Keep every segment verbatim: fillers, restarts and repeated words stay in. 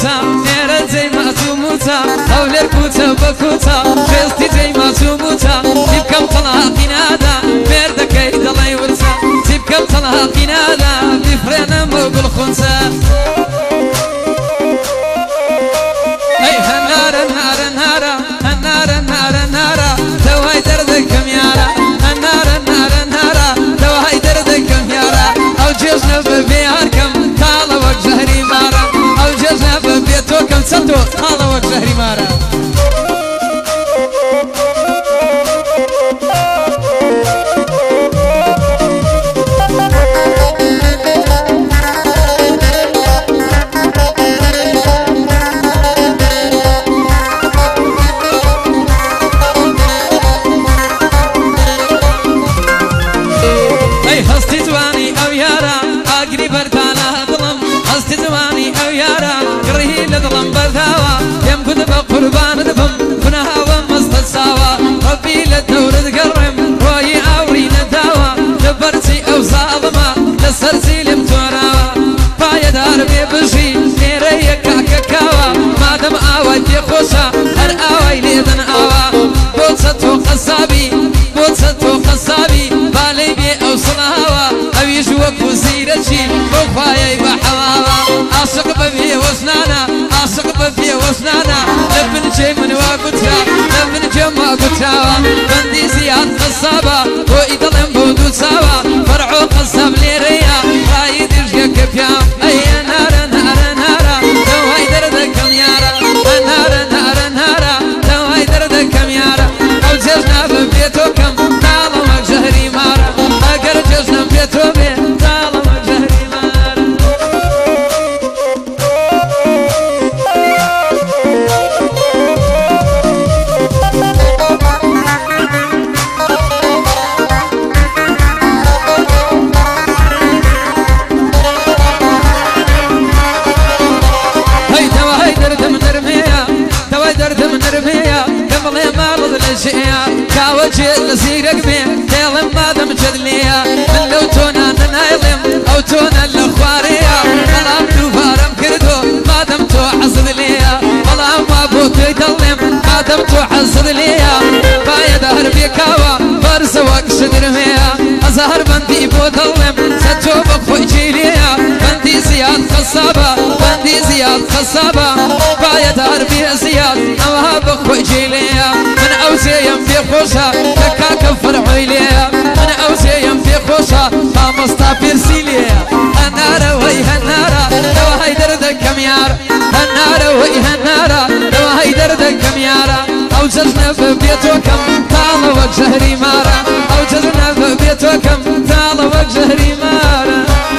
موتا نيرا زي ما تموتا هولي الكوتا بكوتا خيستي زي ما تموتا تبكم طلاقي نادا ميردا كيد الله يورسا تبكم طلاقي نادا بفرينا مو بالخنسا اي هنارا نارا نارا هنارا نارا نارا توهاي دردك كم يارا هنارا نارا نارا توهاي دردك كم يارا او جيزنا ببياركم طالة وقت زهري مارا او جيزنا ببيتوكم سطو طالة وقت زهري مارا قربان دفم كنا هوا مستساوا ربي للدور تقرم روي عوري نداوا دبرتي او ظالمة لسرتي لمتوراوا بايا دار بيبشي نيري كاكاكاوا ما دم اوا دي خوشا هر اواي ليدن اوا بوتسطو قصابي بوتسطو قصابي بالي بي او صلاوا او يجوك وزيرتي بوخوايا بحواوا عاشق ببي وسنانا عاشق ببي وسنانا لبن جي من واقوتها لبن جمع قوتها بندي زياد قصابة وإيطالم بودو سوا فرعو قصاب ليريا رايد يرجيك بيام أي نارا نارا نارا توهاي دردك كم يارا نارا نارا نارا توهاي دردك كم يارا أو جزنا ببيتوكم طالما جهري مارا أقر جزنا ببيتو بي طالما جهري مارا كاوجه لسيرك بين تيلم ما دم جدليا من لو تونا نايلم او تونا الاخواريا ملام دوفارم كردو ما دم تو حصد ليا ملام ما بوت يدلم ما دم تو حصد ليا بايا دهر بيكاوا فرس وقش درميا ازهر بندي بودلم ستو بخوي جيليا بندي زياد خصابة بندي زياد خصابة بايا دهر بيا زياد اوها بخوي جيليا من اوزيم في خوشا كاكا فرعي ليا من اوزيم في خوشا خامستا بيرسيليا هنارا وي هنارا لو هاي دردك كم يارا هنارا وي هنارا لو هاي دردك كم يارا او جزنا ببيتوكم طالة وجهري مارا او جزنا ببيتوكم طالة وجهري مارا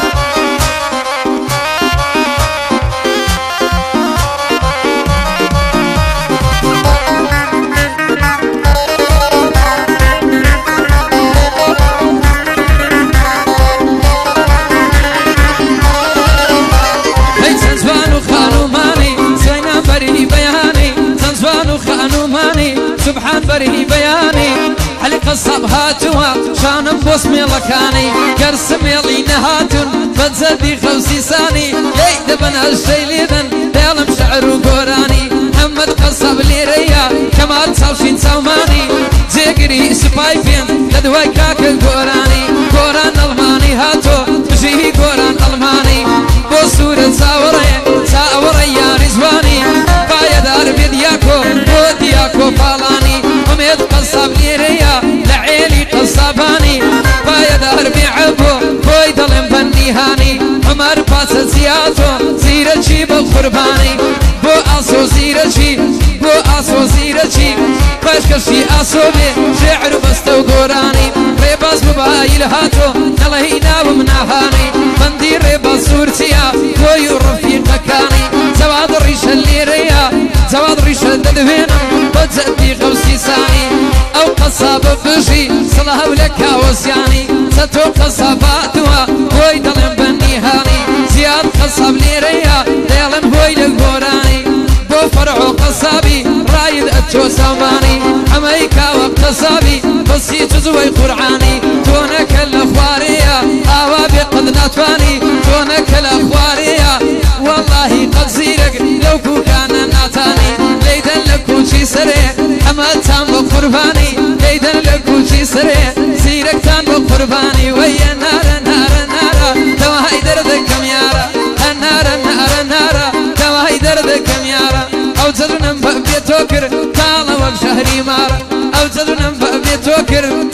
سبحان بريه بياني علي قصب هاتوا شان بوسمي لكاني قرسم يلي نهاتن فزدي خوسي ساني ليد بن هالشيليدن ديلم شعر وقوراني محمد قصب ليريا كمال سوشين سوماني زيقري سبايفين لدوي كاك القوراني قوران الماني هاتو بجيه قوران الماني بوسورة ساوري ساوري يا رزواني بايا دار بيدياكو ودياكو فالاني وميد قصاب ليريا لعيلي قصاباني بايا دار بيعبو بويد الانبني هاني عمر باس زياتو زيرتشي بخرباني بو اسو زيرتشي بو اسو زيرتشي باشكشي اسو بي شعر بستو قوراني ريباس مبايل هاتو نلهينا ومناهاني بندي ريباس سورتيا ويو رفيق كاني زواد الريش الليريا زواد الريش الددفينا وتزدي غوسي ساني او قصاب بشي صلاح ولك وسياني ستو قصاباتها ويدلن بني هاني زياد قصاب ليريا ديلن هوي للقوراني بو فرعو قصابي رايد اتشو سوماني حميكا وقصابي بصي تزوي قرعاني تونك الاخوارية اوابي قد ناتفاني تونك الاخوارية والله قد زيرك لو سري سيركتان بقرباني ويا نارا نارا نارا تواهي دردكم يارا نارا نارا نارا تواهي دردكم يارا او تدرنا بأبي توكر طالة وقت شهري مارا او تدرنا بأبي توكر